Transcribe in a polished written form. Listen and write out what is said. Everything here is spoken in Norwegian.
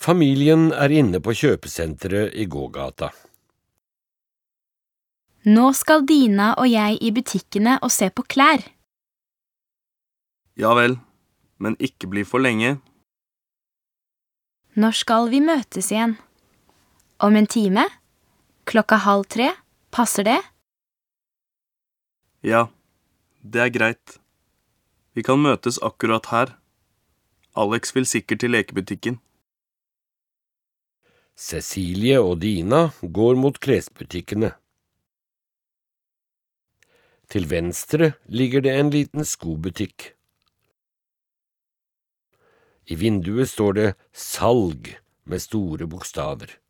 Familien inne på kjøpesenteret i gågata. Nå skal Dina og jeg i butikkene og se på klær. Ja vel, men ikke bli for lenge. Når skal vi møtes igjen? Om en time? 2:30? Passer det? Ja, det greit. Vi kan møtes akkurat her. Alex vil sikkert til lekebutikken. Cecilie og Dina går mot klesbutikkene. Til venstre ligger det en liten skobutikk. I vinduet står det «Salg» med store bokstaver.